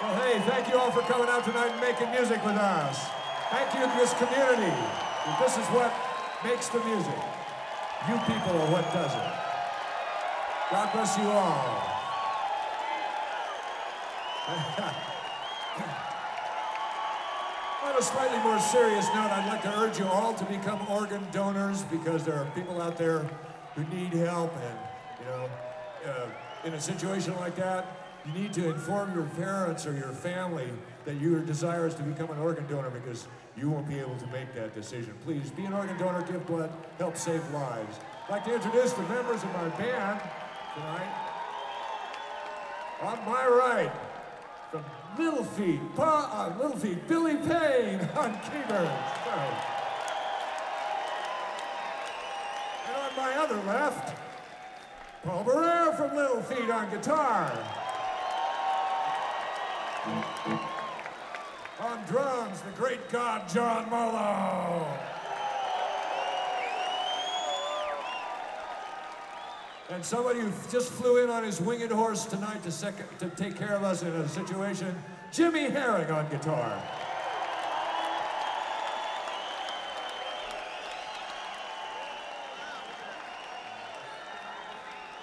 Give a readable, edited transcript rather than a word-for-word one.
Well, hey, thank you all for coming out tonight and making music with us. Thank you to this community. This is what makes the music. You people are what does it. God bless you all. On a slightly more serious note, I'd like to urge you all to become organ donors because there are people out there who need help, and in a situation like that, you need to inform your parents or your family that your desire is to become an organ donor because you won't be able to make that decision. Please be an organ donor, give blood, help save lives. I'd like to introduce the members of my band tonight. On my right, from Little Feat, Billy Payne on keyboards. And on my other left, Paul Barrere from Little Feat on guitar. On drums, the great god John Marlowe. And somebody who just flew in on his winged horse tonight to take care of us in a situation, Jimmy Herring on guitar.